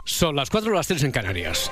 Son las 4 o las 3 en Canarias.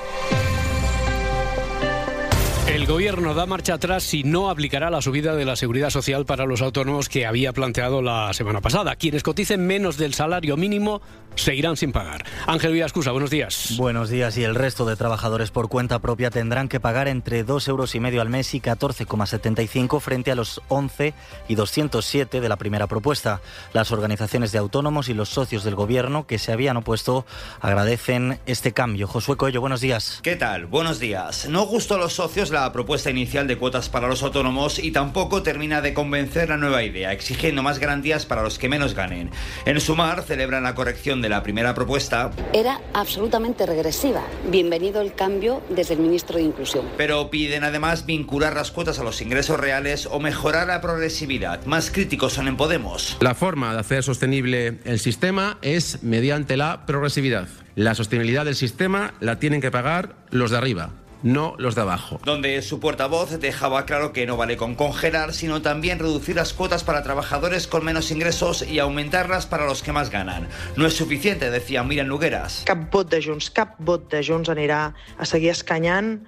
El Gobierno da marcha atrás y no aplicará la subida de la seguridad social para los autónomos que había planteado la semana pasada. Quienes coticen menos del salario mínimo seguirán sin pagar. Ángel Villascusa, buenos días. Buenos días. Y el resto de trabajadores por cuenta propia tendrán que pagar entre 2,5 € al mes y 14,75 frente a los 11 y 207 de la primera propuesta. Las organizaciones de autónomos y los socios del Gobierno que se habían opuesto agradecen este cambio. Josué Coello, buenos días. ¿Qué tal? Buenos días. No gustó a los socios la propuesta inicial de cuotas para los autónomos y tampoco termina de convencer la nueva idea, exigiendo más garantías para los que menos ganen. En Sumar celebran la corrección de la primera propuesta. Era absolutamente regresiva. Bienvenido el cambio desde el ministro de Inclusión. Pero piden además vincular las cuotas a los ingresos reales o mejorar la progresividad. Más críticos son en Podemos. La forma de hacer sostenible el sistema es mediante la progresividad. La sostenibilidad del sistema la tienen que pagar los de arriba, no los de abajo. Donde su portavoz dejaba claro que no vale con congelar, sino también reducir las cuotas para trabajadores con menos ingresos y aumentarlas para los que más ganan. No es suficiente, decía Míriam Nogueras. Cap vot de Junts anirà a seguir escanyant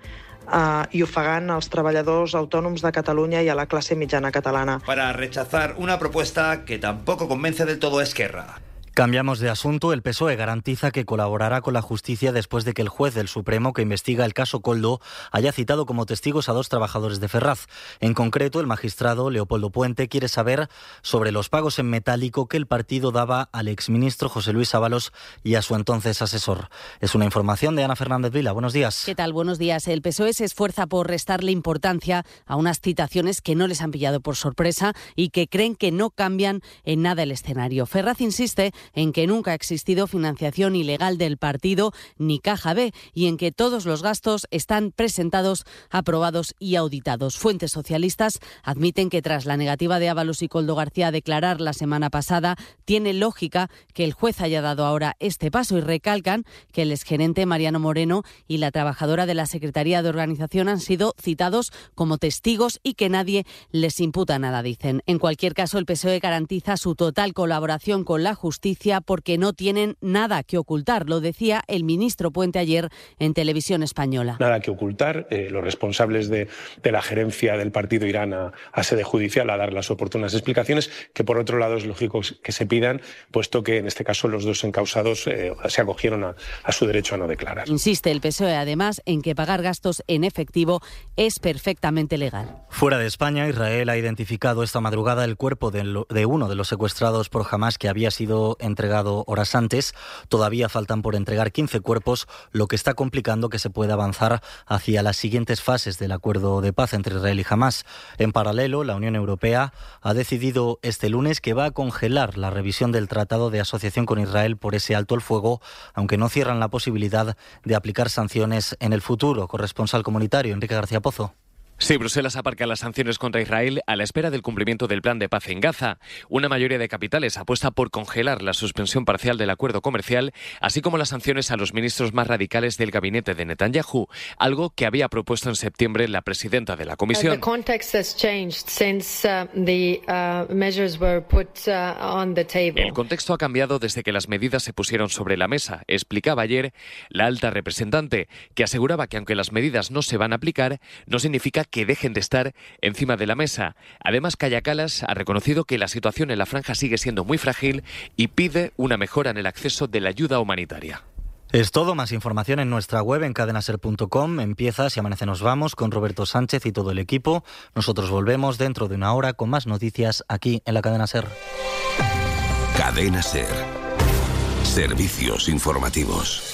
i ofegant als treballadors autònoms de Catalunya y a la clase mitjana catalana. Para rechazar una propuesta que tampoco convence del todo a Esquerra. Cambiamos de asunto. El PSOE garantiza que colaborará con la justicia después de que el juez del Supremo que investiga el caso Koldo haya citado como testigos a 2 trabajadores de Ferraz. En concreto, el magistrado Leopoldo Puente quiere saber sobre los pagos en metálico que el partido daba al exministro José Luis Ábalos y a su entonces asesor. Es una información de Ana Fernández Vila. Buenos días. ¿Qué tal? Buenos días. El PSOE se esfuerza por restarle importancia a unas citaciones que no les han pillado por sorpresa y que creen que no cambian en nada el escenario. Ferraz insiste en que nunca ha existido financiación ilegal del partido ni caja B y en que todos los gastos están presentados, aprobados y auditados. Fuentes socialistas admiten que tras la negativa de Ábalos y Koldo García a declarar la semana pasada, tiene lógica que el juez haya dado ahora este paso y recalcan que el exgerente Mariano Moreno y la trabajadora de la Secretaría de Organización han sido citados como testigos y que nadie les imputa nada, dicen. En cualquier caso, el PSOE garantiza su total colaboración con la justicia porque no tienen nada que ocultar. Lo decía el ministro Puente ayer en Televisión Española. Nada que ocultar. Los responsables de la gerencia del partido irán a sede judicial a dar las oportunas explicaciones, que por otro lado es lógico que se pidan, puesto que en este caso los 2 encausados se acogieron a su derecho a no declarar. Insiste el PSOE además en que pagar gastos en efectivo es perfectamente legal. Fuera de España, Israel ha identificado esta madrugada el cuerpo de uno de los secuestrados por Hamás que había sido entregado horas antes. Todavía faltan por entregar 15 cuerpos, lo que está complicando que se pueda avanzar hacia las siguientes fases del acuerdo de paz entre Israel y Hamás. En paralelo, la Unión Europea ha decidido este lunes que va a congelar la revisión del Tratado de Asociación con Israel por ese alto el fuego, aunque no cierran la posibilidad de aplicar sanciones en el futuro. Corresponsal comunitario, Enrique García Pozo. Sí, Bruselas aparca las sanciones contra Israel a la espera del cumplimiento del plan de paz en Gaza. Una mayoría de capitales apuesta por congelar la suspensión parcial del acuerdo comercial, así como las sanciones a los ministros más radicales del gabinete de Netanyahu, algo que había propuesto en septiembre la presidenta de la Comisión. El contexto ha cambiado desde que las medidas se pusieron sobre la mesa, explicaba ayer la alta representante, que aseguraba que aunque las medidas no se van a aplicar, no significa que dejen de estar encima de la mesa. Además, Kaja Kallas ha reconocido que la situación en la franja sigue siendo muy frágil y pide una mejora en el acceso de la ayuda humanitaria. Es todo. Más información en nuestra web en cadenaser.com. Empieza Si Amanece Nos Vamos con Roberto Sánchez y todo el equipo. Nosotros volvemos dentro de una hora con más noticias aquí en la Cadena Ser. Cadena Ser. Servicios informativos.